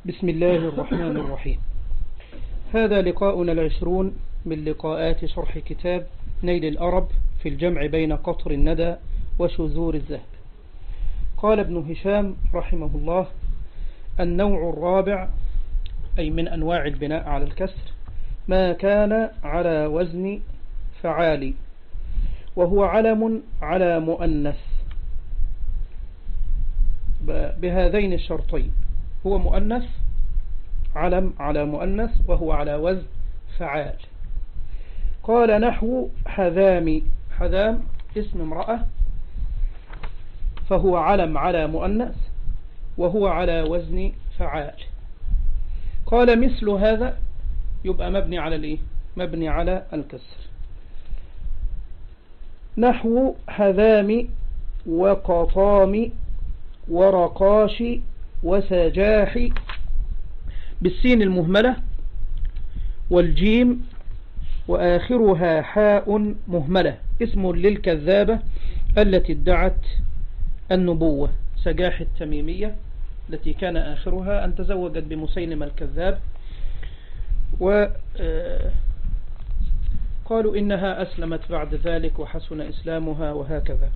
بسم الله الرحمن الرحيم. هذا لقاؤنا العشرون من لقاءات شرح كتاب نيل الأرب في الجمع بين قطر الندى وشذور الذهب. قال ابن هشام رحمه الله: النوع الرابع، أي من أنواع البناء على الكسر، ما كان على وزن فعال، وهو علم على مؤنث بهذين الشرطين: هو مؤنث، علم على مؤنث، وهو على وزن فعال. قال: نحو حذام. حذام اسم امرأة، فهو علم على مؤنث وهو على وزن فعال. قال: مثل هذا يبقى مبني على الايه؟ مبني على الكسر. نحو حذام وقطام ورقاش وسجاح بالسين المهملة والجيم وآخرها حاء مهملة، اسم للكذابة التي ادعت النبوة، سجاح التميمية التي كان آخرها أن تزوجت بمسيلمة الكذاب، وقالوا إنها أسلمت بعد ذلك وحسن إسلامها وهكذا.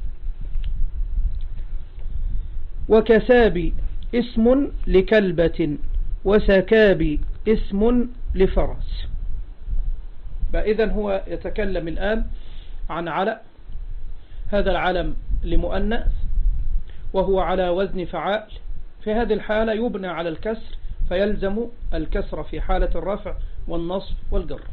وكساب اسم لكلبة وسكاب اسم لفرس. فإذن هو يتكلم الآن عن علم، هذا العلم لمؤنث وهو على وزن فعال. في هذه الحالة يبنى على الكسر، فيلزم الكسر في حالة الرفع والنصب والجر.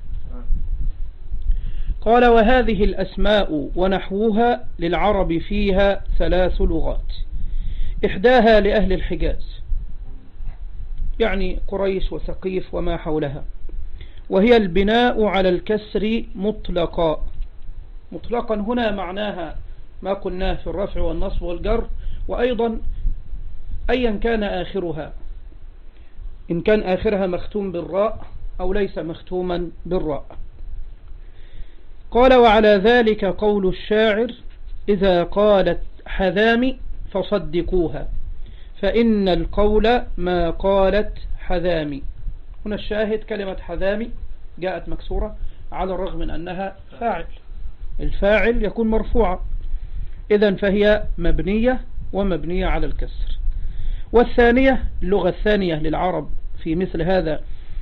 قال: وهذه الأسماء ونحوها للعرب فيها 3 لغات، إحداها لأهل الحجاز، يعني قريش وثقيف وما حولها، وهي البناء على الكسر مطلقا. مطلقا هنا معناها ما قلناه في الرفع والنصب والجر، وأيضا أيا كان آخرها، إن كان آخرها مختوم بالراء أو ليس مختوما بالراء. قال: وعلى ذلك قول الشاعر: إذا قالت حذامي فصدقوها، فإن القول ما قالت حذامي. هنا الشاهد كلمة حذامي جاءت مكسورة على الرغم من أنها فاعل، الفاعل يكون مرفوعا، إذن فهي مبنية ومبنية على الكسر. والثانية، اللغة الثانية للعرب في مثل هذا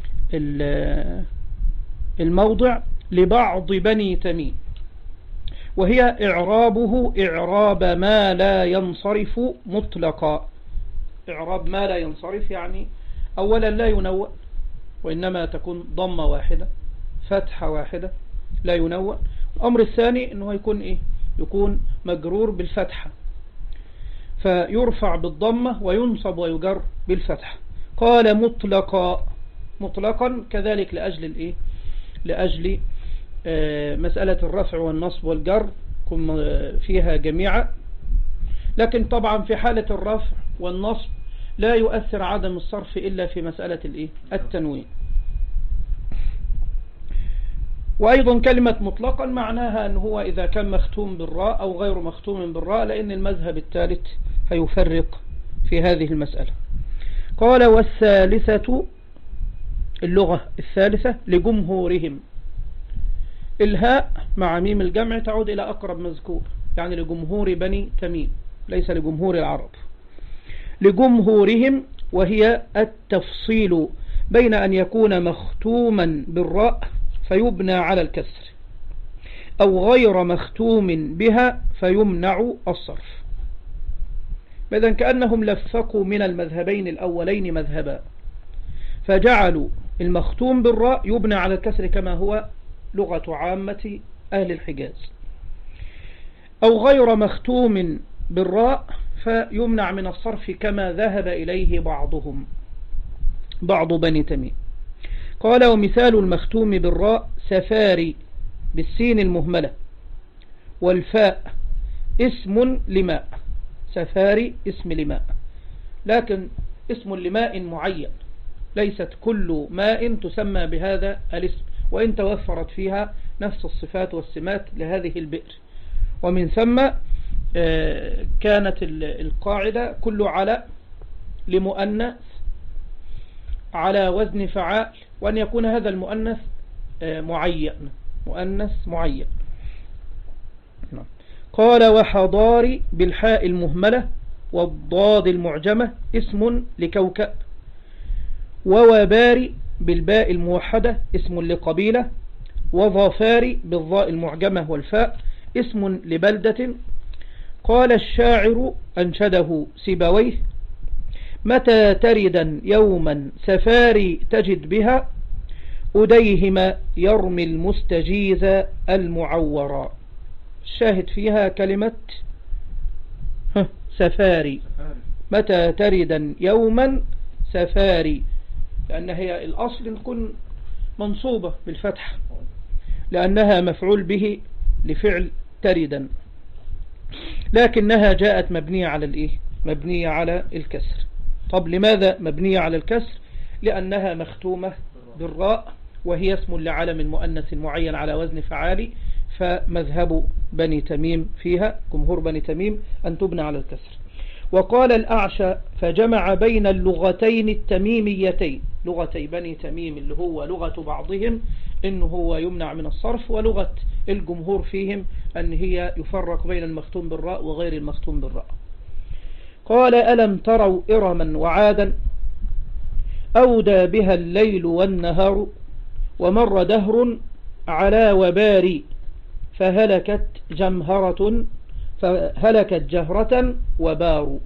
الموضع، لبعض بني تميم، وهي إعرابه إعراب ما لا ينصرف مطلقا. إعراب ما لا ينصرف يعني أولا لا ينوّن، وإنما تكون ضمة واحدة فتحة واحدة لا ينوّن. الأمر الثاني أنه يكون إيه؟ يكون مجرور بالفتحة، فيرفع بالضمة وينصب ويجر بالفتحة. قال: مطلقا. مطلقا كذلك لأجل الإيه؟ لأجل مسألة الرفع والنصب والجر فيها جميعا، لكن طبعا في حالة الرفع والنصب لا يؤثر عدم الصرف إلا في مسألة الإيه؟ التنوين. وأيضا كلمة مطلقا معناها أنه هو إذا كان مختوم بالراء أو غير مختوم بالراء، لأن المذهب الثالث هيفرق في هذه المسألة. قال: والثالثة، اللغة الثالثة لجمهورهم. الهاء مع ميم الجمع تعود إلى أقرب مذكور، يعني لجمهور بني تميم، ليس لجمهور العرب. لجمهورهم، وهي التفصيل بين أن يكون مختوما بالراء فيبنى على الكسر، أو غير مختوم بها فيمنع الصرف. إذن كأنهم لفقوا من المذهبين الأولين مذهبا، فجعلوا المختوم بالراء يبنى على الكسر كما هو لغة عامة أهل الحجاز، أو غير مختوم بالراء فيمنع من الصرف كما ذهب إليه بعض بني تميم. قال: ومثال المختوم بالراء سفاري بالسين المهملة والفاء اسم لماء. سفاري اسم لماء، لكن اسم لماء معين، ليست كل ماء تسمى بهذا الاسم، وإن توفرت فيها نفس الصفات والسمات لهذه البئر. ومن ثم كانت القاعدة: كل على لمؤنث على وزن فعال، وأن يكون هذا المؤنث معين، مؤنث معين. قال وحضاري بالحاء المهملة والضاد المعجمة اسم لكوكب، ووباري بالباء الموحدة اسم لقبيلة، وظفاري بالضاء المعجمة والفاء اسم لبلدة. قال الشاعر أنشده سيبويه متى تردا يوما سفاري تجد بها أديهما يرمي المستجيز المعورا. الشاهد فيها كلمة سفاري، متى تردا يوما سفاري، لأن هي الأصل تكون منصوبة بالفتح لأنها مفعول به لفعل تردا، لكنها جاءت مبنية على الإيه؟ مبنية على الكسر. طب لماذا مبنية على الكسر؟ لأنها مختومة بالراء، وهي اسم لعلم مؤنث معين على وزن فعالي، فمذهب بني تميم فيها، جمهور بني تميم، أن تبنى على الكسر. وقال الأعشى فجمع بين اللغتين التميميتين، لغتي بني تميم اللي هو لغة بعضهم إنه هو يمنع من الصرف، ولغة الجمهور فيهم أن هي يفرق بين المختوم بالراء وغير المختوم بالراء. قال ألم تروا إرما وعادا أودى بها الليل والنهار ومر دهر على وباري فهلكت جهرة وبار.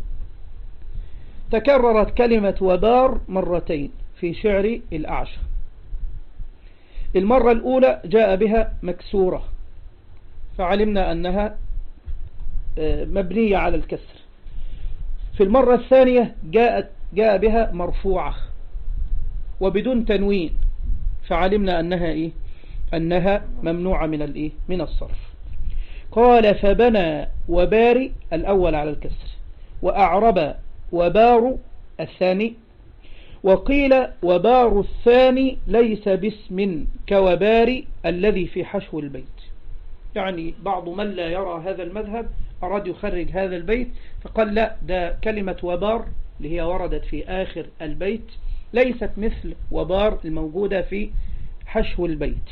تكررت كلمة وبار مرتين في شعر الأعشى. المرة الأولى جاء بها مكسورة فعلمنا أنها مبنية على الكسر. في المرة الثانية جاء بها مرفوعة وبدون تنوين فعلمنا أنها إيه؟ أنها ممنوعة من الصرف. قال فبنى وباري الأول على الكسر، وأعرب وبار الثاني، وقيل وبار الثاني ليس باسم كوباري الذي في حشو البيت. يعني بعض من لا يرى هذا المذهب أراد يخرج هذا البيت فقال لا، ده كلمة وبار اللي هي وردت في آخر البيت ليست مثل وبار الموجودة في حشو البيت.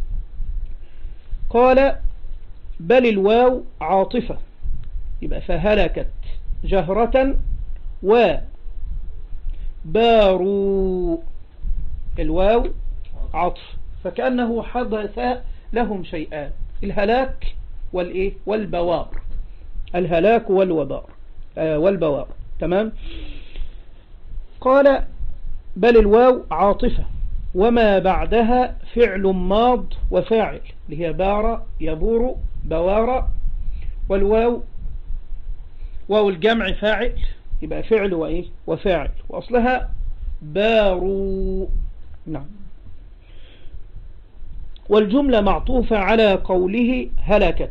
قال بل الواو عاطفة، يبقى فهلكت جهرة وباروا، الواو عطف، فكأنه حدث لهم شيئان، الهلاك والبوار، الهلاك والبوار. تمام. قال بل الواو عاطفة وما بعدها فعل ماض وفاعل، اللي هي بار يبور بوار، والواو واو الجمع فاعل، يبقى فعل وفاعل، وأصلها باروا. نعم. والجملة معطوفة على قوله هلكت.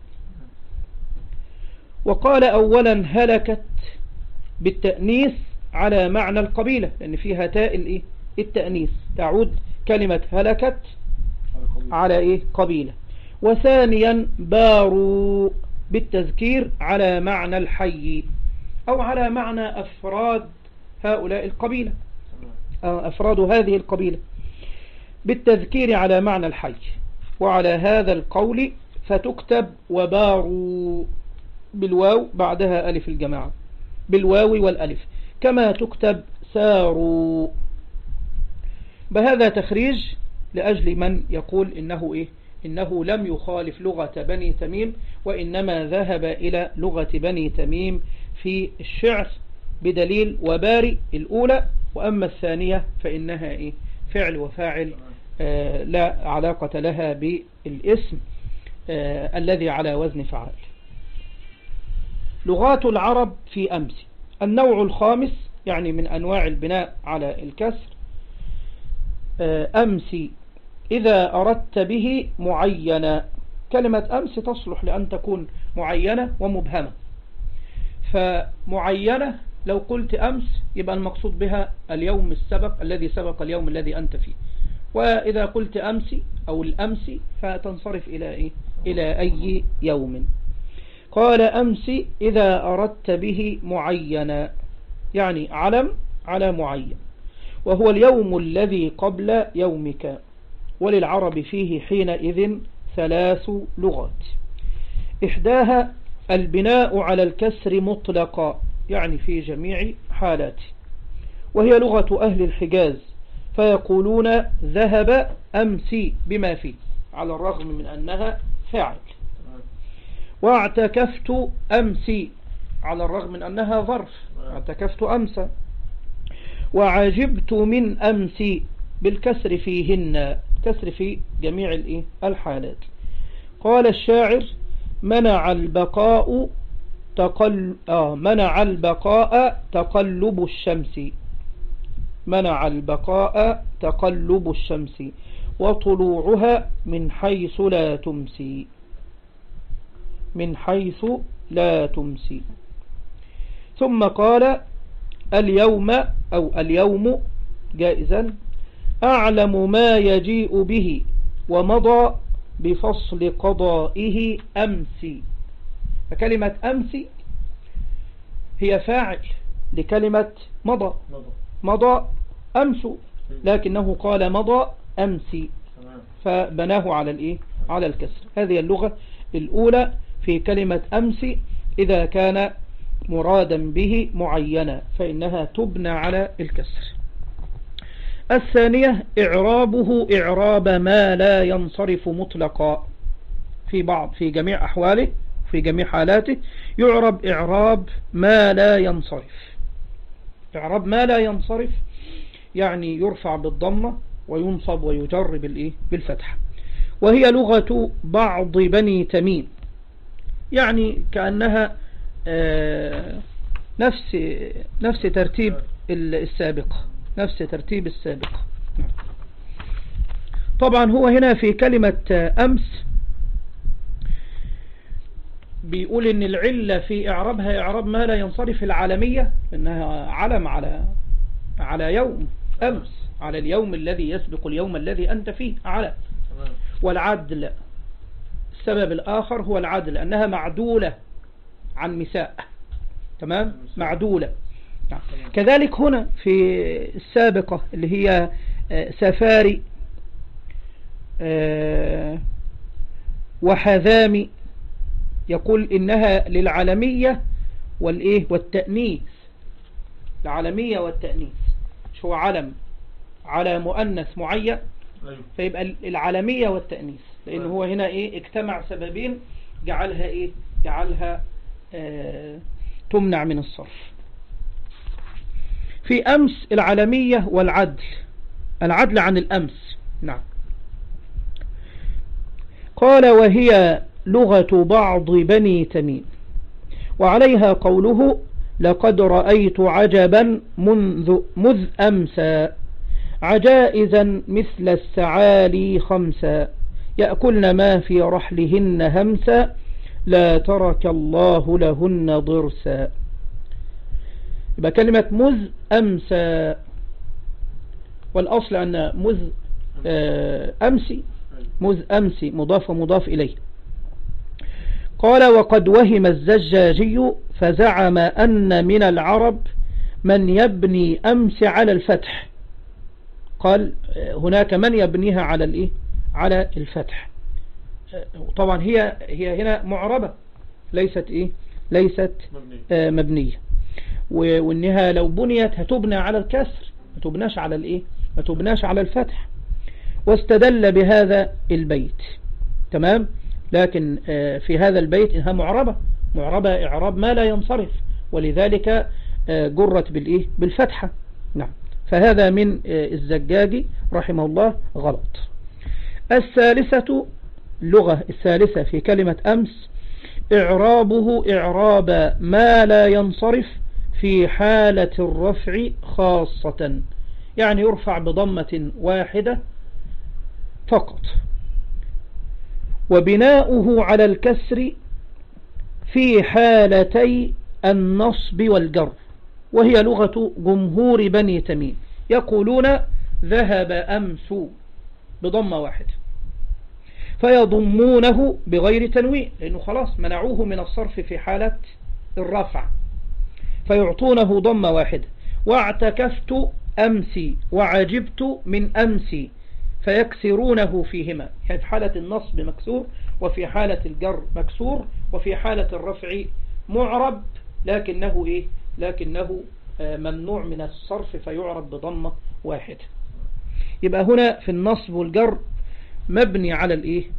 وقال أولا هلكت بالتأنيث على معنى القبيلة، لأن فيها تاء التأنيث، تعود كلمة هلكت على قبيلة. وثانيا باروا بالتذكير على معنى الحي، أو على معنى أفراد هؤلاء القبيلة، أفراد هذه القبيلة، بالتذكير على معنى الحي. وعلى هذا القول فتكتب وباروا بالواو بعدها ألف الجماعة، بالواو والألف، كما تكتب ساروا. بهذا تخريج لأجل من يقول إنه لم يخالف لغة بني تميم، وإنما ذهب إلى لغة بني تميم في الشعر بدليل وباري الأولى، وأما الثانية فإنها فعل وفاعل لا علاقة لها بالاسم الذي على وزن فعال. لغات العرب في أمس. النوع الخامس يعني من أنواع البناء على الكسر أمس إذا أردت به معينة. كلمة أمس تصلح لأن تكون معينة ومبهمة. فمعينة لو قلت أمس يبقى المقصود بها اليوم السبق الذي سبق اليوم الذي أنت فيه، وإذا قلت أمس أو الأمس فتنصرف إلى أي يوم. قال أمس إذا أردت به معينة، يعني علم على معين. وهو اليوم الذي قبل يومك. وللعرب فيه حينئذ 3 لغات. إحداها البناء على الكسر مطلقا، يعني في جميع حالاته، وهي لغة أهل الحجاز، فيقولون ذهب أمسي بما فيه، على الرغم من أنها فاعل. واعتكفت أمسي، على الرغم من أنها ظرف، اعتكفت أمسى. وعجبت من أمسي بالكسر فيهن، كسر في جميع الحالات. قال الشاعر منع البقاء تقلب الشمس، منع البقاء تقلب الشمس، وطلوعها من حيث لا تمسي، من حيث لا تمسي. ثم قال اليوم أو اليوم جائزا أعلم ما يجيء به ومضى بفصل قضائه أمسي. فكلمة أمسي هي فاعل لكلمة مضى، مضى أمس، لكنه قال مضى أمسي فبناه على الكسر. هذه اللغة الأولى في كلمة أمسي، إذا كان مرادا به معينا فإنها تبنى على الكسر. الثانية إعرابه إعراب ما لا ينصرف مطلقا، في جميع أحواله، في جميع حالاته يعرب إعراب ما لا ينصرف. إعراب ما لا ينصرف يعني يرفع بالضمة وينصب ويجر بالفتحة. وهي لغة بعض بني تميم، يعني كأنها نفس ترتيب السابقة، نفس ترتيب السابقة. طبعا هو هنا في كلمة أمس بيقول إن العلة في إعرابها إعراب ما لا ينصرف العالمية، إنها علم على يوم أمس، على اليوم الذي يسبق اليوم الذي أنت فيه على. والعدل السبب الآخر هو العدل، أنها معدولة عن مساء، تمام، معدولة. كذلك هنا في السابقة اللي هي سفاري وحذامي، يقول إنها للعالمية والتأنيث، العالمية والتأنيث. شو علم على مؤنث معين فيبقى العالمية والتأنيث، لأنه هو هنا اجتمع سببين جعلها تمنع من الصرف. في أمس العالمية والعدل، العدل عن الأمس. نعم. قال وهي لغة بعض بني تميم، وعليها قوله لقد رأيت عجبا مذ أمسى، عجائزا مثل السعالي خمسا، يأكلن ما في رحلهن همسا، لا ترك الله لهن ضرسا. يبقى كلمة مذ أمسى، والأصل أن مذ أمسي مضاف ومضاف إليه. قال وقد وهم الزجاجي فزعم أن من العرب من يبني أمس على الفتح. قال هناك من يبنيها على الفتح. طبعا هي هنا معربة، ليست مبنية، وانها لو بنيت هتبنى على الكسر، ما تبناش على الفتح. واستدل بهذا البيت، تمام، لكن في هذا البيت انها معربة إعراب ما لا ينصرف، ولذلك جرت بالفتحة. نعم. فهذا من الزجاجي رحمه الله غلط. اللغة الثالثة في كلمة أمس إعرابه إعراب ما لا ينصرف في حالة الرفع خاصة، يعني يرفع بضمة واحدة فقط، وبناؤه على الكسر في حالتي النصب والجر، وهي لغة جمهور بني تميم، يقولون ذهب أمس بضمة واحدة، فيضمونه بغير تنوين، لأنه خلاص منعوه من الصرف في حالة الرفع، فيعطونه ضمة واحدة. واعتكفت أمسي وعجبت من أمسي فيكسرونه فيهما، يعني في حالة النصب مكسور، وفي حالة الجر مكسور، وفي حالة الرفع معرب لكنه لكنه ممنوع من الصرف فيعرب بضمة واحدة. يبقى هنا في النصب والجر مبني على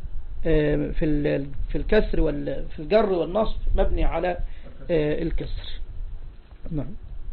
في الكسر في الجر والنصب مبني على الكسر. نعم.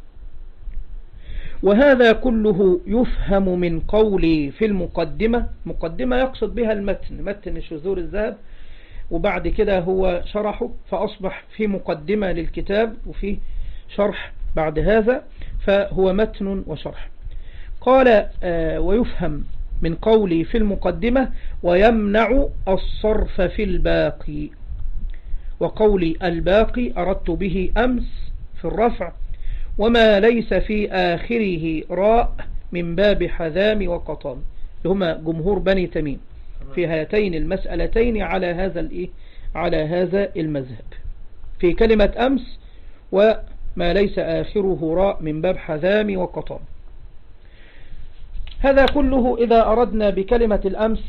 وهذا كله يفهم من قولي في المقدمة. مقدمة يقصد بها المتن، متن شذور الذهب، وبعد كده هو شرحه فأصبح في مقدمة للكتاب وفي شرح بعد هذا، فهو متن وشرح. قال ويفهم من قولي في المقدمة ويمنع الصرف في الباقي. وقولي الباقي أردت به أمس في الرفع، وما ليس في آخره راء من باب حذام وقطام، هما جمهور بني تميم في هاتين المسألتين على هذا المذهب في كلمة أمس، وما ليس آخره راء من باب حذام وقطام. هذا كله إذا أردنا بكلمة الأمس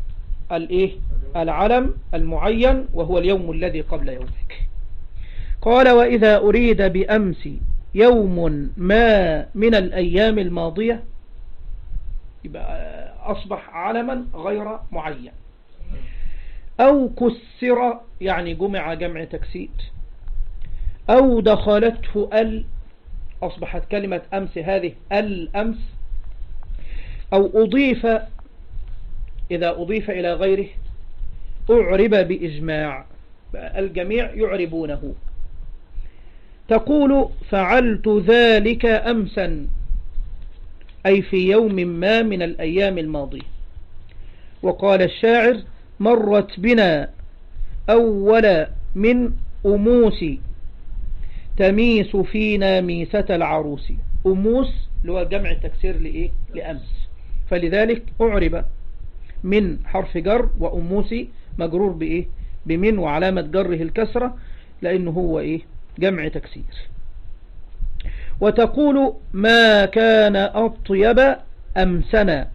العلم المعين وهو اليوم الذي قبل يومك. قال وإذا أريد بأمس يوم ما من الأيام الماضية، يبقى أصبح علما غير معين. أو كسر يعني جمع تكسير، أو دخلته أصبحت كلمة أمس هذه الأمس، أو إذا أضيف إلى غيره أعرب بإجماع، الجميع يعربونه. تقول فعلت ذلك أمسا، أي في يوم ما من الأيام الماضية. وقال الشاعر مرت بنا أول من أموس تميس فينا ميسة العروس. أموس اللي هو جمع تكسير لأمس، فلذلك أعرب من حرف جر، وأموسي مجرور بمن وعلامة جره الكسرة لأنه هو جمع تكسير. وتقول ما كان أطيب أمسنا.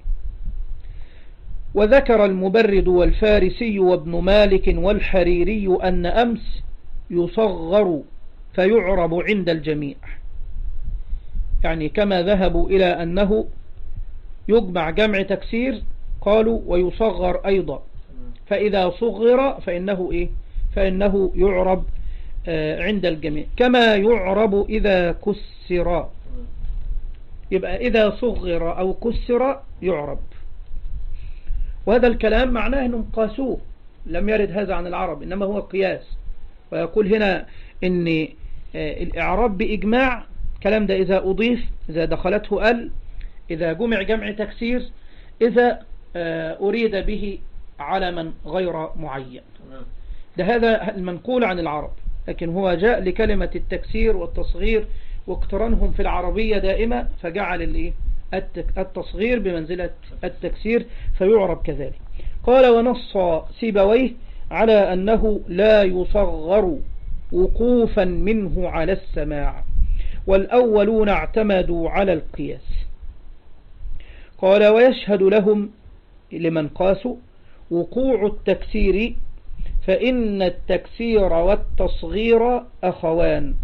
وذكر المبرد والفارسي وابن مالك والحريري أن أمس يصغر فيعرب عند الجميع، يعني كما ذهبوا إلى أنه يجمع جمع تكسير قالوا ويصغر أيضا، فإذا صغر فإنه يعرب عند الجميع كما يعرب إذا كسر. يبقى إذا صغر أو كسر يعرب. وهذا الكلام معناه أنهم قاسوه، لم يرد هذا عن العرب إنما هو قياس. ويقول هنا إن الإعراب بإجماع كلام ده إذا أضيف، إذا دخلته إذا جمع تكسير، إذا أريد به علما غير معين. ده هذا المنقول عن العرب، لكن هو جاء لكلمة التكسير والتصغير واقترانهم في العربية دائما، فجعل التصغير بمنزلة التكسير فيعرب كذلك. قال ونص سيبويه على أنه لا يصغر وقوفا منه على السماع، والأولون اعتمدوا على القياس. قال ويشهد لهم لمن قاسوا وقوع التكسير، فإن التكسير والتصغير أخوان.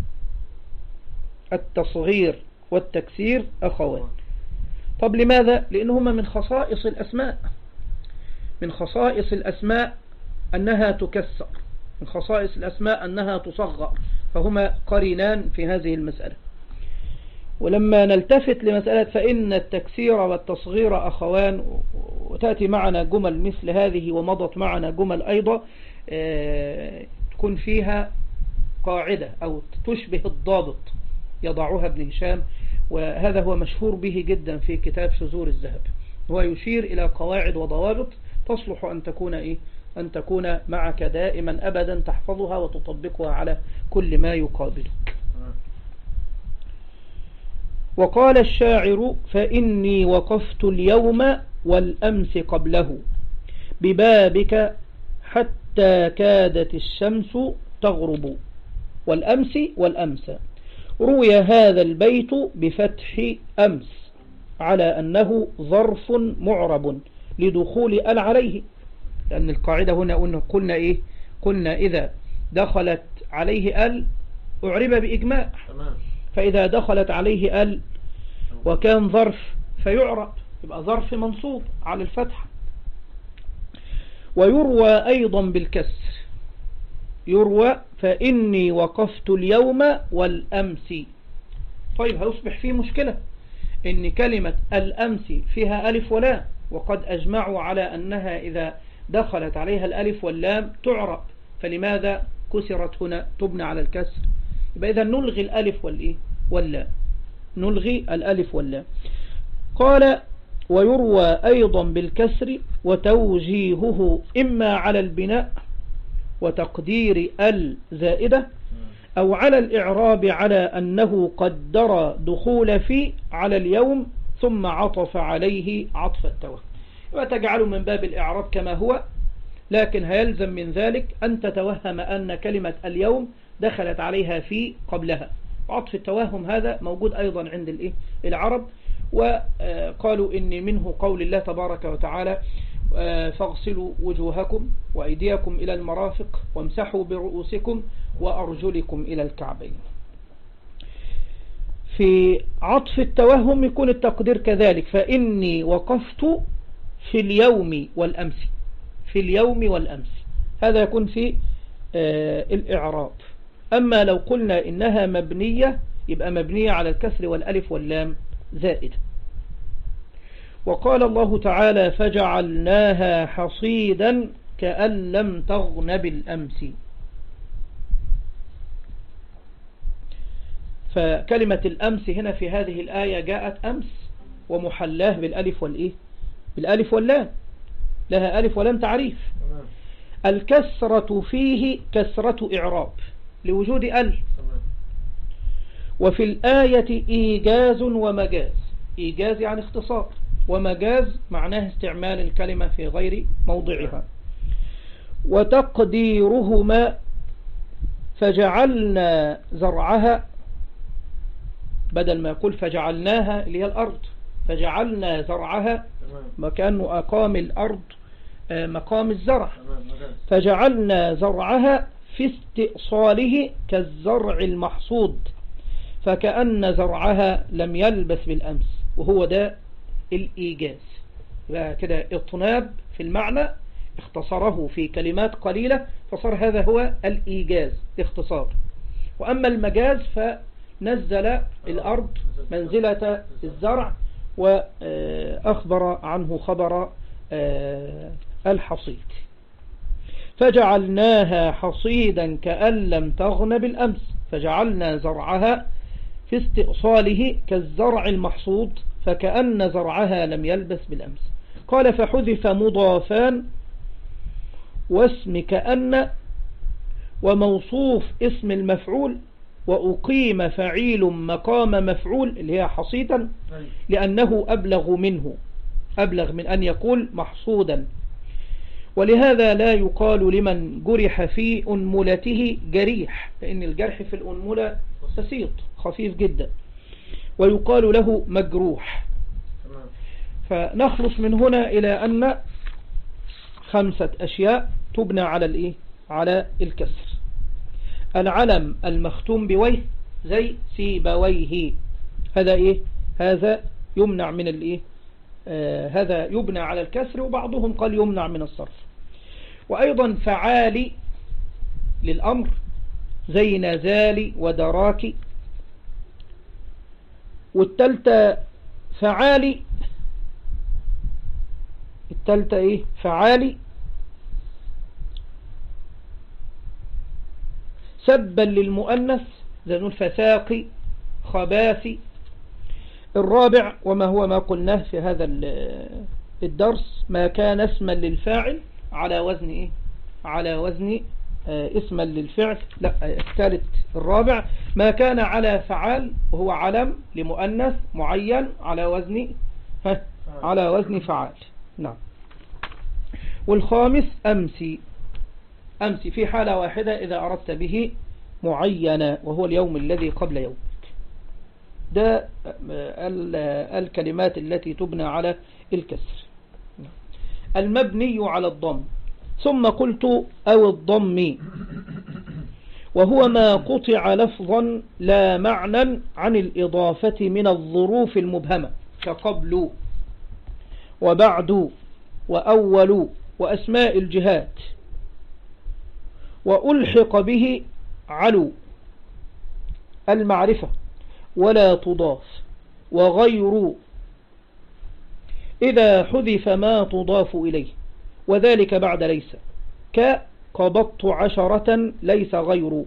التصغير والتكسير أخوان. طب لماذا؟ لأنهما من خصائص الأسماء، من خصائص الأسماء أنها تكسر، من خصائص الأسماء أنها تصغر، فهما قرينان في هذه المسألة. ولما نلتفت لمسألة فإن التكسير والتصغير أخوان، وتأتي معنا جمل مثل هذه ومضت معنا جمل أيضا تكون فيها قاعدة أو تشبه الضابط يضعها ابن هشام، وهذا هو مشهور به جدا في كتاب شذور الذهب. هو يشير إلى قواعد وضوابط تصلح أن تكون معك دائما أبدا، تحفظها وتطبقها على كل ما يقابلك. وقال الشاعر فإني وقفت اليوم والأمس قبله ببابك حتى كادت الشمس تغرب. والأمس والأمس روي هذا البيت بفتح أمس، على أنه ظرف معرب لدخول ال عليه، لأن القاعدة هنا قلنا إيه؟ قلنا إذا دخلت عليه ال أعرب بإجماع، فإذا دخلت عليه ال وكان ظرف فيعرب، يبقى ظرف منصوب على الفتح. ويروى أيضا بالكسر، يروى فإني وقفت اليوم والأمس. طيب هيصبح فيه مشكلة إن كلمة الأمس فيها ألف ولام، وقد أجمعوا على أنها إذا دخلت عليها الألف واللام تعرب، فلماذا كسرت هنا تبنى على الكسر؟ يبقى إذا نلغي الألف والإيه واللام، نلغي الألف واللام. قال ويروى أيضا بالكسر وتوجيهه إما على البناء وتقدير الزائدة أو على الإعراب على أنه قدر دخول في على اليوم ثم عطف عليه عطف التوهم، وتجعله من باب الإعراب كما هو، لكن هيلزم من ذلك أن تتوهم أن كلمة اليوم دخلت عليها في قبلها. عطف التوهم هذا موجود أيضا عند العرب، وقالوا إن منه قول الله تبارك وتعالى فاغسلوا وجوهكم وأيديكم إلى المرافق وامسحوا برؤوسكم وأرجلكم إلى الكعبين. في عطف التوهم يكون التقدير كذلك، فإني وقفت في اليوم والأمس، في اليوم والأمس، هذا يكون في الإعراب. أما لو قلنا إنها مبنية يبقى مبنية على الكسر والألف واللام زائد. وقال الله تعالى فجعلناها حصيدا كأن لم تغن بالأمس. فكلمة الأمس هنا في هذه الآية جاءت أمس ومحلاه بالألف والإيه؟ بالألف واللام، لها ألف ولام تعريف. الكسرة فيه كسرة إعراب لوجود ال. وفي الآية إيجاز ومجاز، إيجاز يعني اختصار، ومجاز معناه استعمال الكلمة في غير موضعها. وتقديرهما فجعلنا زرعها، بدل ما يقول فجعلناها اللي هي الأرض، فجعلنا زرعها مكانه أقام الأرض مقام الزرع، فجعلنا زرعها في استئصاله كالزرع المحصود فكأن زرعها لم يلبث بالأمس، وهو ده الإيجاز. كده اطناب في المعنى اختصره في كلمات قليلة فصار هذا هو الإيجاز اختصار. وأما المجاز فنزل الأرض منزلة الزرع وأخبر عنه خبر الحصيد. فجعلناها حصيدا كأن لم تغن بالأمس فجعلنا زرعها في استئصاله كالزرع المحصود فكأن زرعها لم يلبث بالأمس. قال فحذف مضافان واسم كأن وموصوف اسم المفعول وأقيم فعيل مقام مفعول اللي هي حصيدا لأنه أبلغ منه، أبلغ من أن يقول محصودا. ولهذا لا يقال لمن جرح في أنملته جريح، لأن الجرح في الأنملة بسيط خفيف جدا، ويقال له مجروح. فنخلص من هنا إلى أن 5 أشياء تبنى على على الكسر. العلم المختوم بويه زي سيبويه، هذا هذا يمنع من هذا يبنى على الكسر، وبعضهم قال يمنع من الصرف. وأيضا فعالي للأمر زي نزالي ودراكي. والتالتة فعالي، التالتة فعالي سبا للمؤنث زي نقول فساقي خباثي. الرابع وما هو ما قلناه في هذا الدرس ما كان اسما للفاعل على وزن على وزن اسما للفعل. لا، الثالث الرابع ما كان على فعال وهو علم لمؤنث معين على وزن فعال. نعم. والخامس أمسي، أمسي في حالة واحدة إذا أردت به معينة وهو اليوم الذي قبل يومك. ده الكلمات التي تبنى على الكسر. المبني على الضم. ثم قلت أو الضم، وهو ما قطع لفظا لا معنى عن الإضافة من الظروف المبهمة كقبل وبعد وأول وأسماء الجهات، وألحق به علو المعرفة ولا تضاف، وغير إذا حذف ما تضاف إليه، وذلك بعد ليس كقبضت عشرة ليس غير.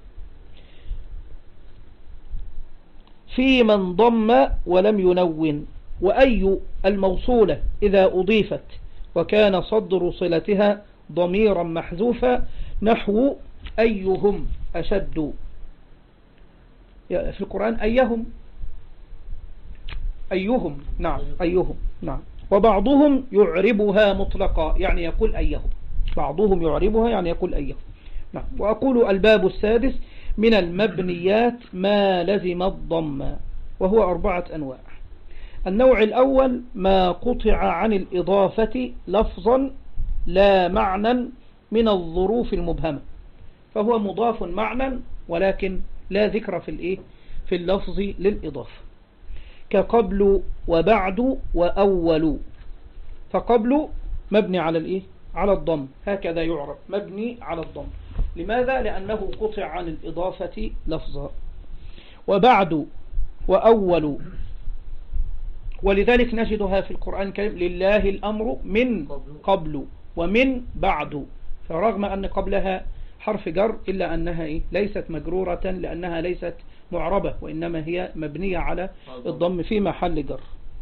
في من ضم ولم ينون. وأي الموصولة إذا أضيفت وكان صدر صلتها ضميرا محذوفا نحو أيهم أشد. في القرآن أيهم نعم أيهم نعم. وبعضهم يعربها مطلقا يعني يقول أيهم، بعضهم يعربها يعني يقول أيهم نعم. وأقول الباب السادس من المبنيات ما لزم الضم، وهو 4 أنواع. النوع الأول ما قطع عن الإضافة لفظا لا معنى من الظروف المبهمة، فهو مضاف معنى ولكن لا ذكر في اللفظ للإضافة، كقبل وبعد وأول. فقبل مبني على الضم، هكذا يعرف مبني على الضم. لماذا؟ لأنه قطع عن الإضافة لفظا. وبعد وأول، ولذلك نجدها في القرآن الكريم لله الأمر من قبل ومن بعد، فرغم أن قبلها حرف جر إلا أنها ليست مجرورة لأنها ليست معربة، وإنما هي مبنية على الضم في محل جر.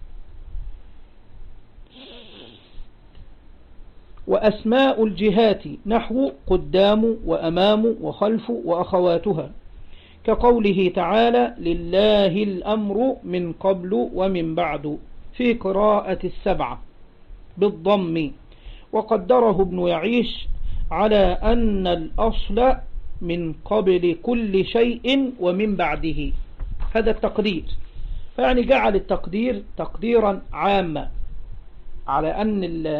وأسماء الجهات نحو قدام وأمام وخلف وأخواتها، كقوله تعالى لله الأمر من قبل ومن بعد في قراءة 7 بالضم. وقدره ابن يعيش على أن الأصل من قبل كل شيء ومن بعده، هذا التقدير، فيعني جعل التقدير تقديرا عاما على أن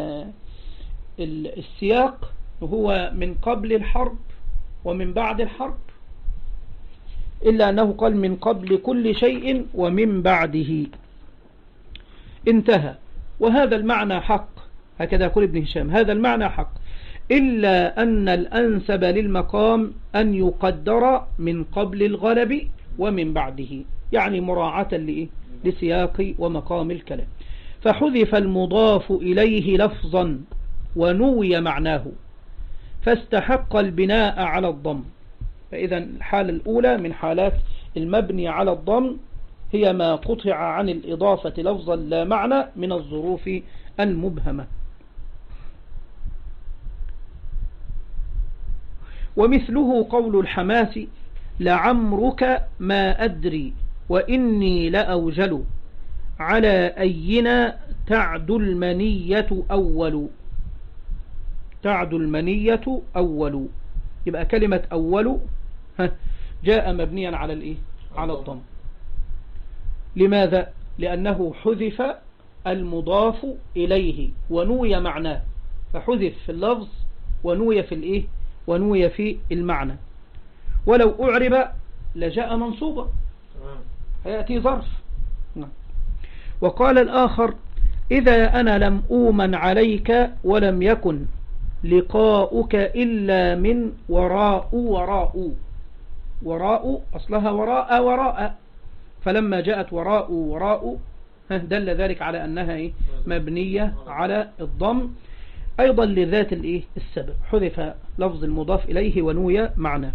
السياق هو من قبل الحرب ومن بعد الحرب، إلا أنه قال من قبل كل شيء ومن بعده، انتهى. وهذا المعنى حق، هكذا يقول ابن هشام، هذا المعنى حق، إلا أن الأنسب للمقام أن يقدر من قبل الغلب ومن بعده، يعني مراعاة لسياق ومقام الكلام. فحذف المضاف إليه لفظا ونوي معناه فاستحق البناء على الضم. فإذا الحالة الأولى من حالات المبني على الضم هي ما قطع عن الإضافة لفظا لا معنى من الظروف المبهمة. ومثله قول الحماس لعمرك ما أدري وإني لأوجل على أينا تعد المنية أول. تعد المنية أول، يبقى كلمة أول جاء مبنيا على الضم. لماذا؟ لأنه حذف المضاف إليه ونوي معناه، فحذف في اللفظ ونوي في ونوي في المعنى. ولو أعرب لجاء منصوبا، هيأتي ظرف. وقال الآخر إذا أنا لم أومن عليك ولم يكن لقاؤك إلا من وراء. وراء أصلها وراء، فلما جاءت وراء دل ذلك على أنها مبنية على الضم أيضا لذات السبب، حذف لفظ المضاف إليه ونوي معنى.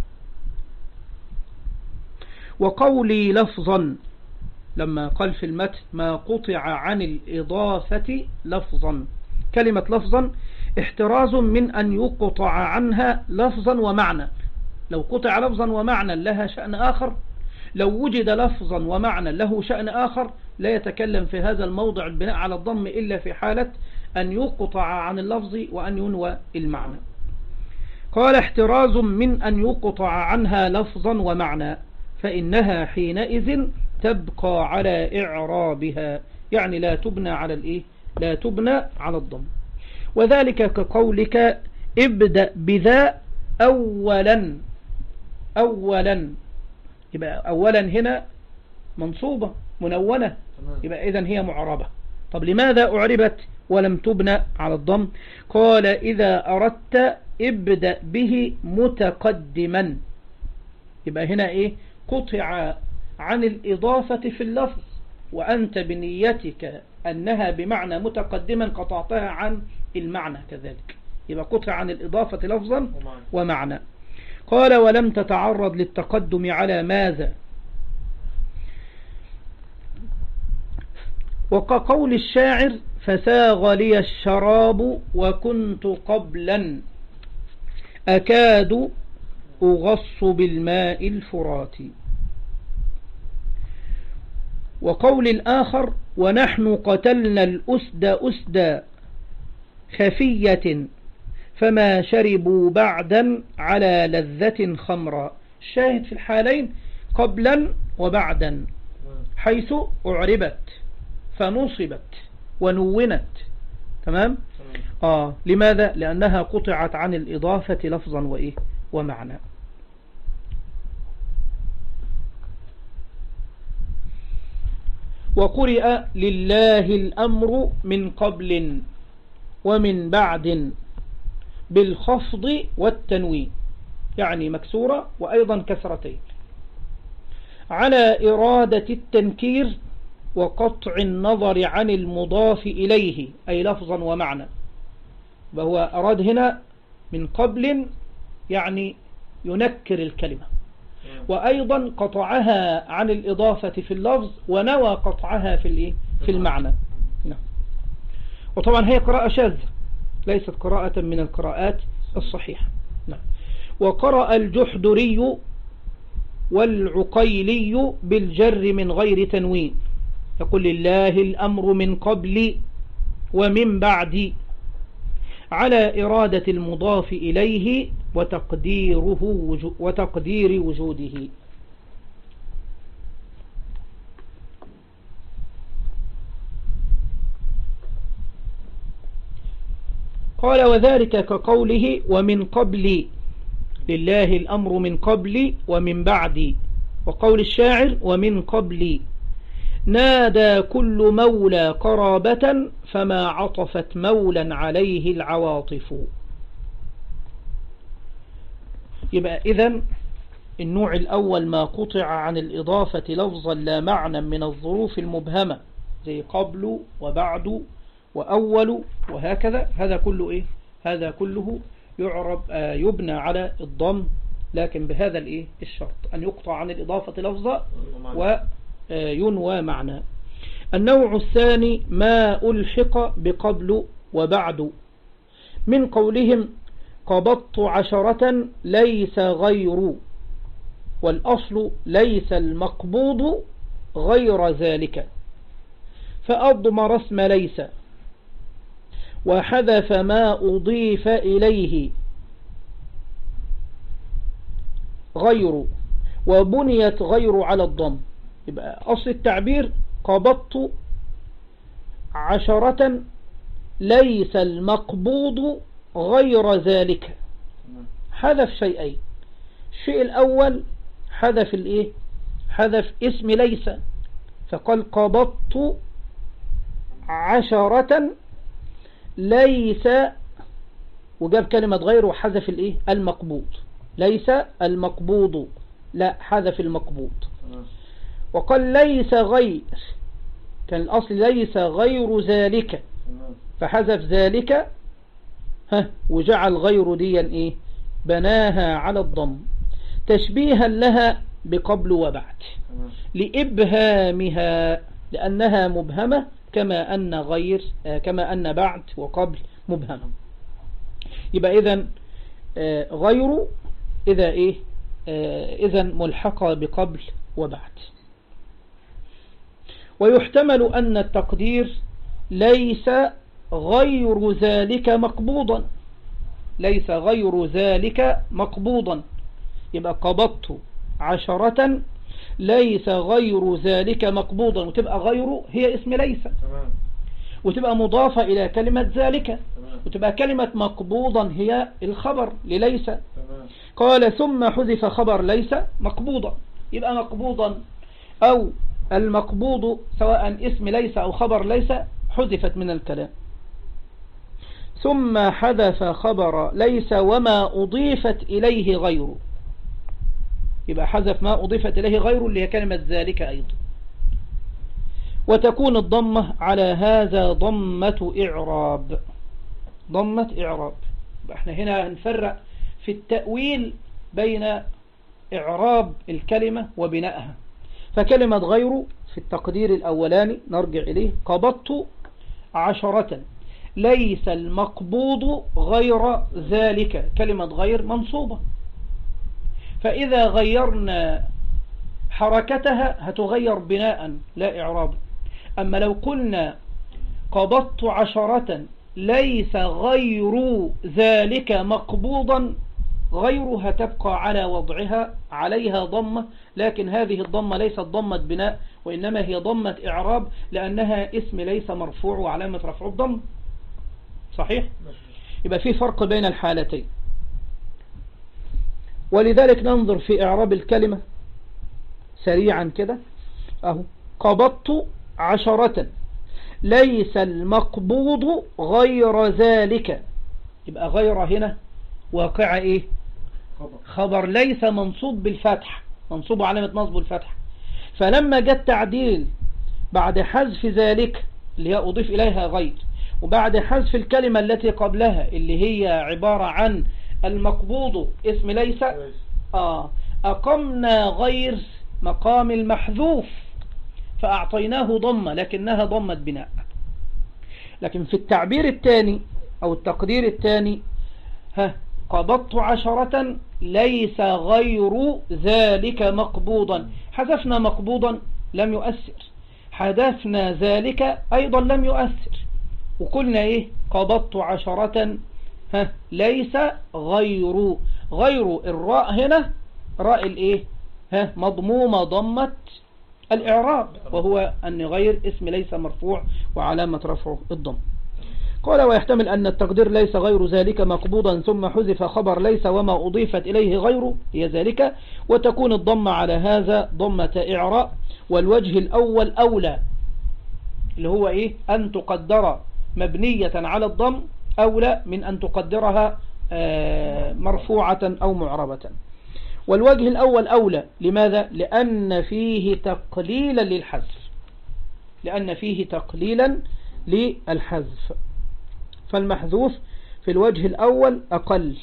وقولي لفظا لما قال في المتن ما قطع عن الإضافة لفظا، كلمة لفظا احتراز من أن يقطع عنها لفظا ومعنى. لو قطع لفظا ومعنى لها شأن آخر، لو وجد لفظا ومعنى له شأن آخر لا يتكلم في هذا الموضع البناء على الضم إلا في حالة أن يقطع عن اللفظ وأن ينوى المعنى. قال احتراز من أن يقطع عنها لفظا ومعنى، فإنها حينئذ تبقى على إعرابها، يعني لا تبنى على الإيه؟ لا تبنى على الضم. وذلك كقولك ابدأ بذا أولا. أولا يبقى أولا هنا منصوبة منونة، يبقى إذن هي معربة. طب لماذا أعربت ولم تبنى على الضم؟ قال إذا أردت ابدأ به متقدما. يبقى هنا إيه؟ قطع عن الإضافة في اللفظ، وأنت بنيتك أنها بمعنى متقدما قطعتها عن المعنى كذلك، يبقى قطع عن الإضافة لفظا ومعنى. قال ولم تتعرض للتقدم على ماذا؟ وكقول الشاعر فساغ لي الشراب وكنت قبلا أكاد أغص بالماء الفرات. وقول الآخر ونحن قتلنا الأسد أسدا خفية فما شربوا بعدا على لذة خمرا. الشاهد في الحالين قبلا وبعدا، حيث أعربت فنصبت ونونت. تمام؟ لماذا؟ لأنها قطعت عن الإضافة لفظا وإيه ومعنى. وقرئ لله الأمر من قبل ومن بعد بالخفض والتنوين، يعني مكسورة وأيضا كسرتين، على إرادة التنكير وقطع النظر عن المضاف إليه أي لفظا ومعنى. وهو أراد هنا من قبل يعني ينكر الكلمة، وأيضا قطعها عن الإضافة في اللفظ ونوى قطعها في المعنى. وطبعا هي قراءة شاذة ليست قراءة من القراءات الصحيحة. وقرأ الجحدري والعقيلي بالجر من غير تنوين، يقول لله الأمر من قبل ومن بعد على إرادة المضاف إليه وتقدير وجوده. قال وذلك كقوله ومن قبل، لله الأمر من قبل ومن بعد. وقول الشاعر ومن قبل نادى كل مولى قرابة فما عطفت مولا عليه العواطف. يبقى إذن النوع الأول ما قطع عن الإضافة لفظا لا معنى من الظروف المبهمة زي قبل وبعد وأول وهكذا، هذا كله إيه؟ هذا كله يعرب يبنى على الضم، لكن بهذا الإيه؟ الشرط أن يقطع عن الإضافة لفظا وينوى معنى. النوع الثاني ما ألحق بقبل وبعد من قولهم قبضت عشرة ليس غير، والأصل ليس المقبوض غير ذلك، فأضمر اسم ليس وحذف ما أضيف إليه غير وبنيت غير على الضم. يبقى أصل التعبير قبضت عشرة ليس المقبوض غير ذلك، حذف شيئين. الشيء الأول حذف الإيه؟ حذف اسم ليس، فقال قبضت عشرة ليس وجاب كلمة غير وحذف الإيه؟ المقبوض، ليس المقبوض، لا حذف المقبوض. وقال ليس غير، كان الأصل ليس غير ذلك فحذف ذلك وجعل غير ديا إيه؟ بناها على الضم تشبيها لها بقبل وبعد لإبهامها، لأنها مبهمة كما أن بعد وقبل مبهمة. يبقى إذن غير إذا إيه؟ إذن ملحقة بقبل وبعد. ويحتمل أن التقدير ليس غير ذلك مقبوضا، ليس غير ذلك مقبوضا. يبقى قبضت عشرة ليس غير ذلك مقبوضا، وتبقى غيره هي اسم ليس، وتبقى مضافة إلى كلمة ذلك، وتبقى كلمة مقبوضا هي الخبر لليس. قال ثم حذف خبر ليس مقبوضا، يبقى مقبوضا أو المقبوض سواء اسم ليس أو خبر ليس حذفت من الكلام. ثم حذف خبر ليس وما أضيفت إليه غيره، يبقى حذف ما أضيفت إليه غيره اللي هي كلمة ذلك أيضا. وتكون الضمة على هذا ضمة إعراب، ضمة إعراب. احنا هنا هنفرق في التأويل بين إعراب الكلمة وبنائها. فكلمة غير في التقدير الأولاني نرجع إليه: قبضت 10، ليس المقبوض غير ذلك، كلمة غير منصوبة، فإذا غيرنا حركتها هتغير بناء لا إعراب. أما لو قلنا قبضت 10 ليس غير ذلك مقبوضا، غيرها تبقى على وضعها عليها ضمة، لكن هذه الضمة ليست ضمة بناء وإنما هي ضمة إعراب، لأنها اسم ليس مرفوع وعلامة رفعه الضم. صحيح؟ يبقى في فرق بين الحالتين. ولذلك ننظر في إعراب الكلمة سريعا كده أهو: قبضت 10 ليس المقبوض غير ذلك، يبقى غير هنا واقع ايه؟ خبر ليس منصوب بالفتح، منصوب علامة نصب الفتح. فلما جاء تعديل بعد حذف ذلك اللي هي أضيف إليها غير، وبعد حذف الكلمة التي قبلها اللي هي عبارة عن المقبوض اسم ليس، أقمنا غير مقام المحذوف فأعطيناه ضمة لكنها ضمة بناء. لكن في التعبير الثاني أو التقدير الثاني: قبضت 10 ليس غير ذلك مقبوضا، حذفنا مقبوضا لم يؤثر، حذفنا ذلك أيضا لم يؤثر، وقلنا إيه؟ قبضت 10 ليس غير، غير الراء هنا راء الإيه؟ مضمومة ضمة الإعراب، وهو أن غير اسم ليس مرفوع وعلامة رفعه الضم. قال: ويحتمل أن التقدير ليس غير ذلك مقبوضا ثم حذف خبر ليس وما أضيفت إليه غيره هي ذلك، وتكون الضمة على هذا ضمة إعراب. والوجه الأول أولى، اللي هو إيه؟ أن تقدر مبنية على الضم أولى من أن تقدرها مرفوعة أو معربة. والوجه الأول أولى، لماذا؟ لأن فيه تقليلا للحذف، لأن فيه تقليلا للحذف، فالمحذوف في الوجه الأول أقل.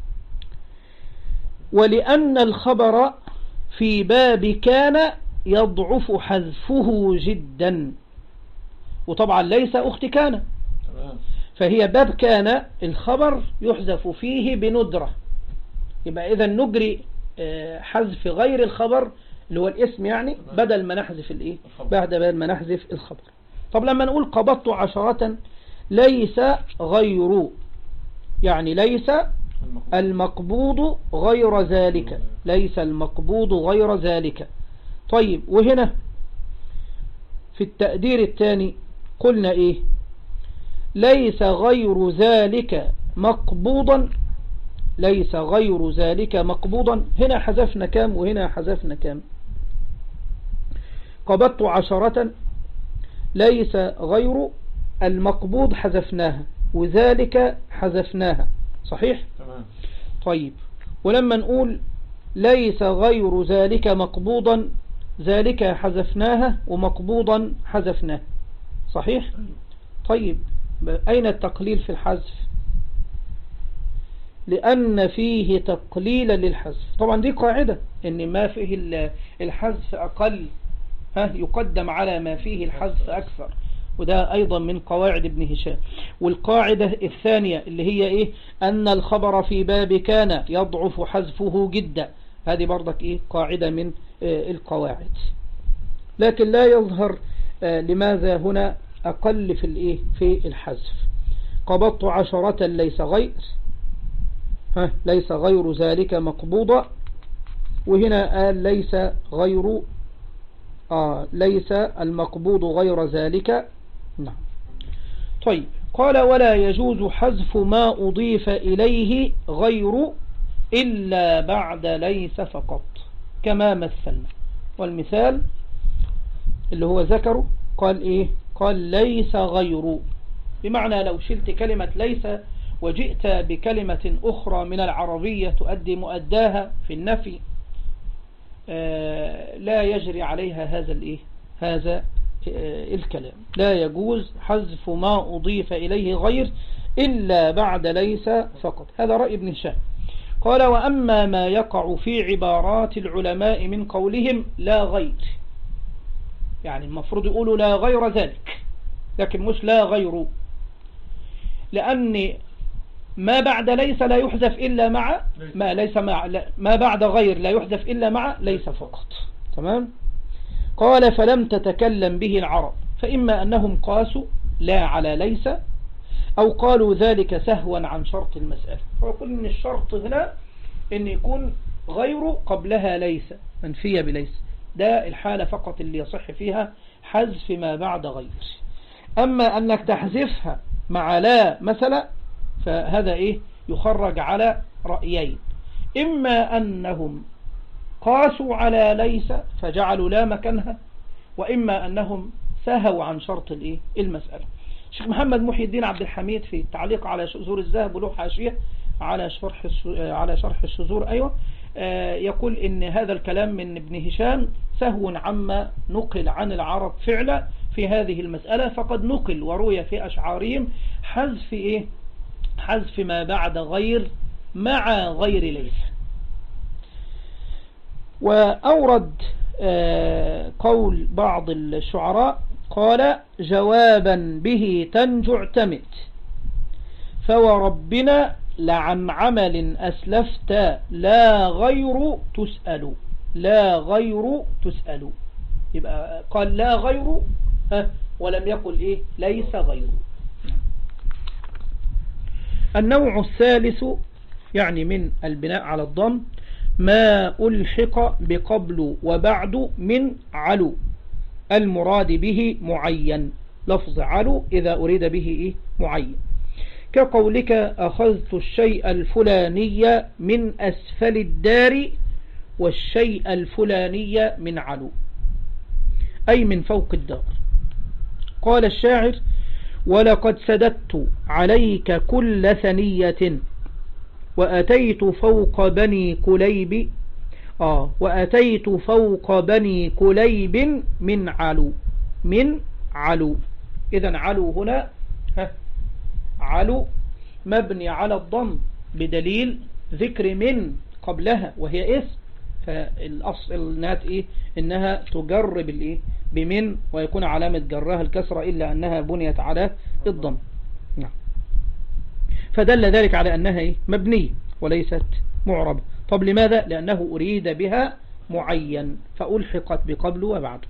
ولأن الخبر في باب كان يضعف حذفه جدا، وطبعا ليس أخت كان، فهي باب كان الخبر يحذف فيه بندرة، يبقى إذا نجري حذف غير الخبر اللي هو الاسم يعني بدل ما نحذف الايه، بدل ما نحذف الخبر. طب لما نقول قبضت 10 ليس غير، يعني ليس المقبوض غير ذلك، ليس المقبوض غير ذلك. طيب وهنا في التقدير الثاني قلنا ايه؟ ليس غير ذلك مقبوضا، ليس غير ذلك مقبوضا. هنا حذفنا كام وهنا حذفنا كام؟ قبضت 10 ليس غير المقبوض حذفناها وذلك حذفناها، صحيح؟ تمام. طيب ولما نقول ليس غير ذلك مقبوضا، ذلك حذفناها ومقبوضا حذفناه، صحيح؟ طيب أين التقليل في الحذف؟ لأن فيه تقليلا للحذف. طبعا دي قاعدة ان ما فيه الحذف أقل يقدم على ما فيه الحذف أكثر، وده أيضا من قواعد ابن هشام. والقاعدة الثانية اللي هي إيه؟ أن الخبر في باب كان يضعف حذفه جدا، هذه برضك إيه؟ قاعدة من القواعد. لكن لا يظهر لماذا هنا أقل في الإيه؟ في الحذف. قبضت 10 ليس غير، ليس غير ذلك مقبوضة، وهنا قال ليس غير ليس المقبوض غير ذلك. نعم. طيب قال ولا يجوز حذف ما أضيف إليه غير إلا بعد ليس فقط كما مثلنا. والمثال اللي هو ذكره قال إيه؟ قال ليس غير، بمعنى لو شلت كلمة ليس وجئت بكلمة أخرى من العربية تؤدي مؤداها في النفي لا يجري عليها هذا الكلام. لا يجوز حذف ما أضيف إليه غير إلا بعد ليس فقط. هذا رأي ابن هشام. قال وأما ما يقع في عبارات العلماء من قولهم لا غير، يعني المفروض يقولوا لا غير ذلك، لكن مش لا غير، لأن ما بعد ليس لا يحذف إلا مع ما ليس مع ما بعد غير لا يحذف إلا مع ليس فقط. تمام. قال فلم تتكلم به العرب، فإما أنهم قاسوا لا على ليس، أو قالوا ذلك سهوا عن شرط المسألة. ويقول إن الشرط هنا إن يكون غير قبلها ليس منفية بليس، ده الحالة فقط اللي يصح فيها حذف ما بعد غير. أما أنك تحذفها مع لا مثلا فهذا يخرج على رأيين، إما أنهم قاسوا على ليس فجعلوا لا مكانها، وإما أنهم سهوا عن شرط المسألة. الشيخ محمد محي الدين عبد الحميد في التعليق على شذور الذهب وله حاشية على شرح الشذور يقول إن هذا الكلام من ابن هشام سهو عما نقل عن العرب فعلا في هذه المسألة، فقد نقل وروي في أشعارهم حذف ما بعد غير مع غير ليس. وأورد قول بعض الشعراء قال جوابا به تنجو اعتمد، فوربنا لعن عمل أسلفت لا غير تسأل، لا غير تسأل. يبقى قال لا غير ولم يقل ليس غير. النوع الثالث يعني من البناء على الضم ما ألحق بقبل وبعد من علو المراد به معين. لفظ علو إذا أريد به معين، كقولك أخذت الشيء الفلاني من أسفل الدار والشيء الفلاني من علو، أي من فوق الدار. قال الشاعر ولقد سددت عليك كل ثنية وأتيت فوق بني كليب وأتيت فوق بني كليب من علو، من علو. إذن علو هنا علو مبني على الضم بدليل ذكر من قبلها وهي اسم، فالأصل إنها تجر بمن ويكون علامة جرها الكسرة إلا أنها بنيت على الضم. نعم. فدل ذلك على أنها مبنية وليست معربة. طب لماذا؟ لأنه أريد بها معين فألحقت بقبل وبعده.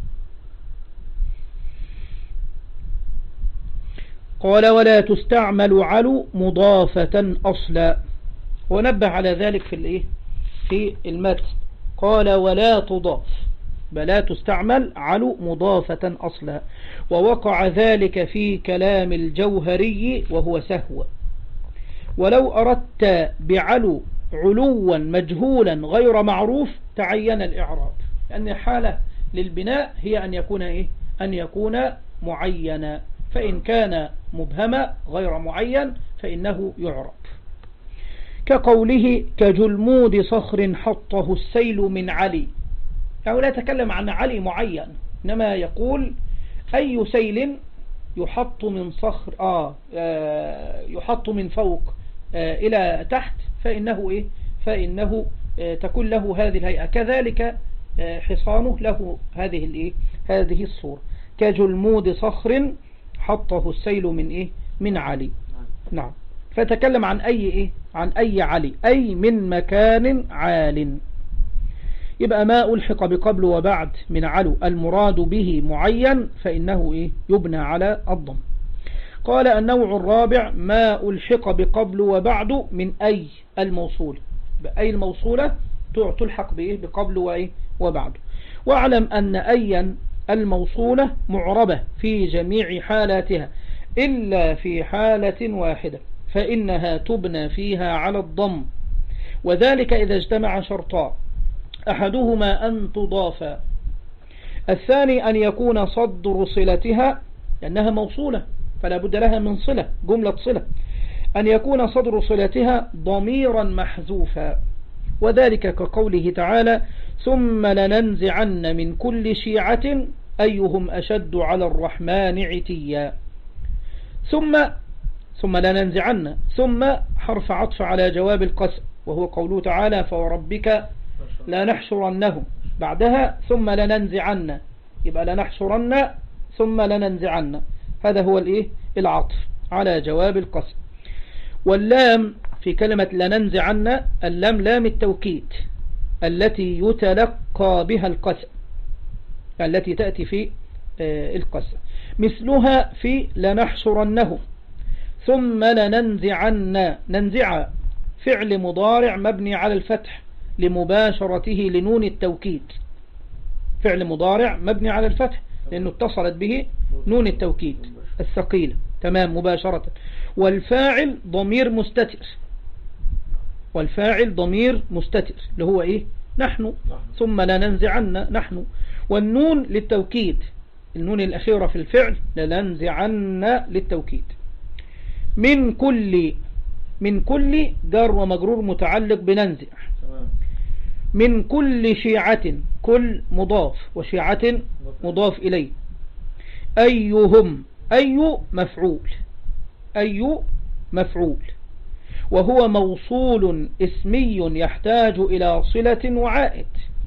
قال ولا تستعمل علو مضافة أصلا، ونبه على ذلك في المتن. قال ولا تضاف، بلا تستعمل علو مضافة أصلا، ووقع ذلك في كلام الجوهري وهو سهو. ولو أردت بعلو علوا مجهولا غير معروف تعين الإعراب، لأن حالة للبناء هي أن يكون معينا، فإن كان مبهما غير معين فإنه يعرب. كقوله كجلمود صخر حطه السيل من علي، يعني لا يتكلم عن علي معين، إنما يقول أي سيل يحط من صخر يحط من فوق إلى تحت فإنه تكون له هذه الهيئة، كذلك حصانه له هذه الصورة. كجلمود صخر حطه السيل من علي. نعم. فتكلم عن أي علي، أي من مكان عال. يبقى ما ألحق بقبل وبعد من علو المراد به معين فإنه يبنى على الضم. قال النوع الرابع ما ألحق بقبل وبعد من أي الموصولة. أي الموصولة تلحق بإيه بقبل وإيه وبعد. واعلم أن أيا الموصولة معربة في جميع حالاتها إلا في حالة واحدة فإنها تبنى فيها على الضم، وذلك إذا اجتمع شرطان أحدهما أن تضاف، الثاني أن يكون صدر صلتها لأنها موصولة فلا بد لها من صلة، جملة صلة، أن يكون صدر صلتها ضميرا محذوفا، وذلك كقوله تعالى ثم لننزعن من كل شيعة أيهم أشد على الرحمن عتيا. ثم لننزعن، ثم حرف عطف على جواب القسم وهو قوله تعالى فوربك لا نحشرنهم، بعدها ثم لننزعن، يبقى لنحشرن ثم لننزعن، هذا هو العطف على جواب القسم. واللام في كلمة لننزعن اللام لام التوكيد التي يتلقى بها القسم، التي تأتي في القسم، مثلها في لنحشرنه. ثم لننزعن، ننزع فعل مضارع مبني على الفتح لمباشرته لنون التوكيد، فعل مضارع مبني على الفتح لأنه اتصلت به نون التوكيد الثقيلة تمام مباشرة. والفاعل ضمير مستتر، والفاعل ضمير مستتر اللي هو نحن، ثم لننزعن نحن. والنون للتوكيد، النون الأخيرة في الفعل لننزعن للتوكيد. من كل جار ومجرور متعلق بننزع. من كل شيعة، كل مضاف وشيعة مضاف إليه. أيهم، أي مفعول وهو موصول اسمي يحتاج إلى صلة وعائد،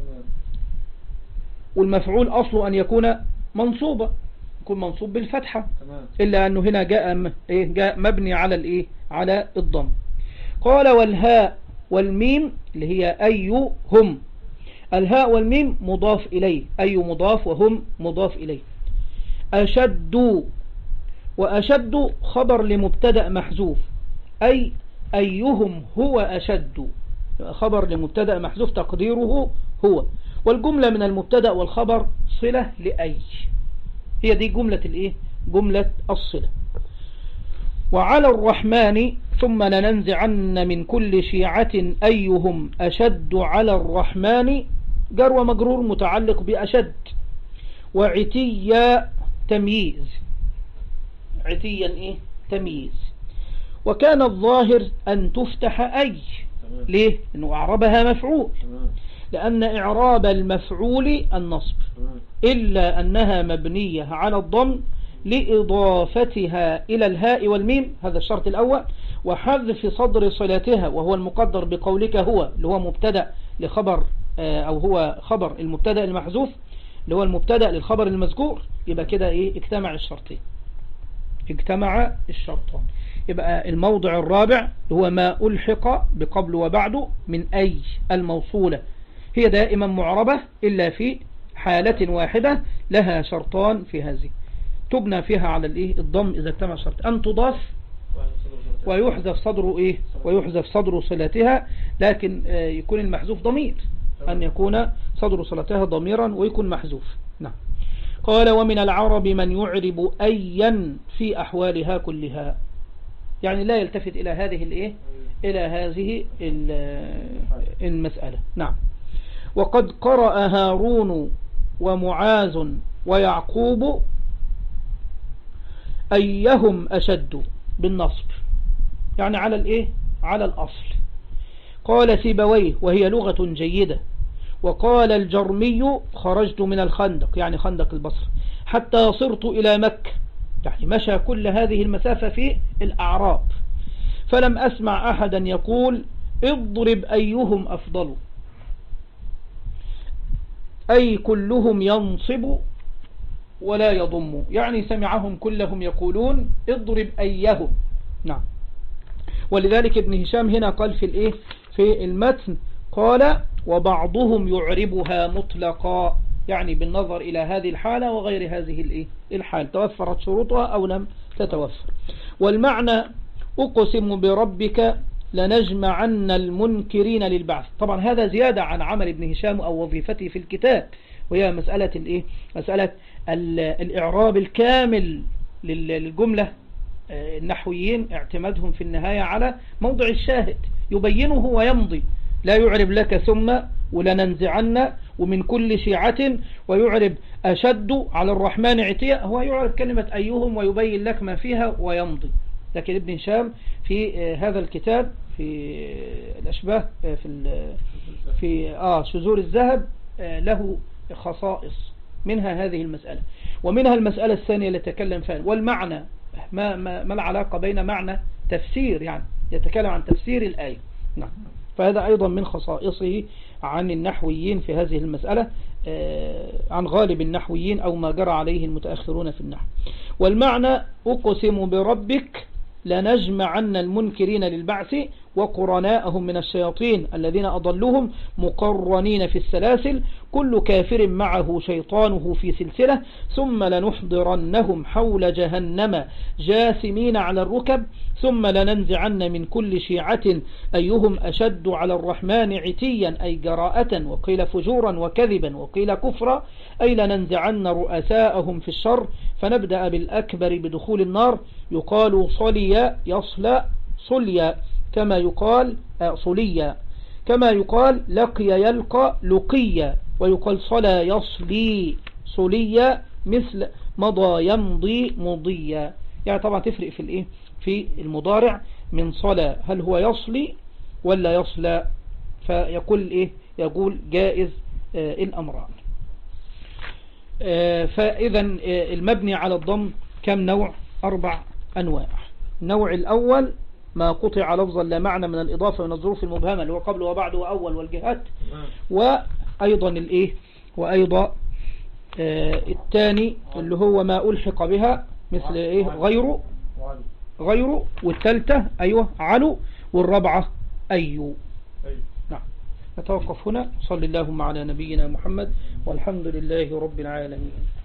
والمفعول أصله أن يكون منصوبا، يكون منصوب بالفتحة، إلا أنه هنا جاء مبني على الضم. قال والهاء والميم اللي هي أيهم، الهاء والميم مضاف إليه، أي مضاف وهم مضاف إليه. أشد، وأشد خبر لمبتدأ محذوف، أيهم هو أشد، خبر لمبتدأ محذوف تقديره هو، والجملة من المبتدأ والخبر صلة لأي، هي دي جملة جملة الصلة. وعلى الرحمن ثم لننزعن من كل شيعة أيهم أشد على الرحمن، جر ومجرور متعلق بأشد. وعتيا تمييز، عتيا تمييز. وكان الظاهر أن تفتح أي، ليه؟ لأنه أعربها مفعول، لأن إعراب المفعول النصب، إلا أنها مبنية على الضم لإضافتها إلى الهاء والميم، هذا الشرط الأول، وحذف صدر صلاتها وهو المقدر بقولك هو، اللي هو مبتدأ لخبر أو هو خبر المبتدأ المحذوف اللي هو المبتدأ للخبر المذكور، يبقى كده اجتمع الشرطين، اجتمع الشرطان. يبقى الموضع الرابع هو ما ألحق بقبل وبعد من أي الموصولة، هي دائما معربة إلا في حالة واحدة لها شرطان في هذه، تبنى فيها على الضم إذا اجتمع شرط، أن تضاف ويحذف صدر ويحذف صدر صلتها، لكن يكون المحذوف ضمير، أن يكون صدر صلتها ضميرا ويكون محذوف. نعم. قال ومن العرب من يعرب أيا في أحوالها كلها، يعني لا يلتفت إلى هذه إلى هذه المسألة. نعم. وقد قرأ هارون ومعاذ ويعقوب أيهم أشد بالنصب، يعني على على الأصل. قال سيبويه وهي لغة جيدة. وقال الجرمي خرجت من الخندق، يعني خندق البصر، حتى صرت إلى مكة، يعني مشى كل هذه المسافة في الأعراب، فلم أسمع أحدا يقول اضرب أيهم أفضل، أي كلهم ينصب ولا يضم، يعني سمعهم كلهم يقولون اضرب أيهم. نعم. ولذلك ابن هشام هنا قال في المتن قال وبعضهم يعربها مطلقا، يعني بالنظر إلى هذه الحالة وغير هذه الحال، توفرت شروطها أو لم تتوفر. والمعنى أقسم بربك لنجمعن المنكرين للبعث. طبعا هذا زيادة عن عمل ابن هشام أو وظيفته في الكتاب، وهي مسألة الإيه؟ مسألة الإعراب الكامل للجملة. النحويين اعتمادهم في النهاية على موضع الشاهد يبينه ويمضي، لا يعرب لك ثم ولننزعن ومن كل شيعة ويعرب أشد على الرحمن عتيا، هو يعرب كلمة أيهم ويبين لك ما فيها ويمضي. لكن ابن هشام في هذا الكتاب في الأشباه في شذور الذهب له خصائص، منها هذه المسألة، ومنها المسألة الثانية اللي تكلم فيها. والمعنى ما العلاقة بين معنى تفسير، يعني يتكلم عن تفسير الآية. نعم. فهذا أيضا من خصائصه عن النحويين في هذه المسألة، عن غالب النحويين أو ما جرى عليه المتأخرون في النحو. والمعنى أقسم بربك لنجمعن المنكرين للبعث وقرناءهم من الشياطين الذين أضلوهم مقرنين في السلاسل كل كافر معه شيطانه في سلسلة ثم لنحضرنهم حول جهنم جاثمين على الركب ثم لننزعن من كل شيعة أيهم أشد على الرحمن عتيا أي جراءة، وقيل فجورا وكذبا، وقيل كفرا أي لننزعن رؤساءهم في الشر فنبدأ بالأكبر بدخول النار. يقال صلي يصلى صليا كما يقال صليا، كما يقال لقي يلقى لقيا، ويقال صلى يصلي صليا مثل مضى يمضي مضيا. يعني طبعا تفرق في الايه في المضارع من صلى، هل هو يصلي ولا يصلى؟ فيقول ايه؟ يقول جائز الامران. فاذا المبني على الضم كم نوع؟ 4 أنواع. النوع الأول ما قطع لفظا لا معنى من الإضافة من الظروف المبهمة اللي هو قبل وبعد وأول والجهات. وأيضا الإيه؟ وأيضا الثاني اللي هو ما ألحق بها مثل إيه؟ غيره. والثالثة أيوة علو، والرابعة أيو. نعم. نتوقف هنا. صلى اللهم على نبينا محمد والحمد لله رب العالمين.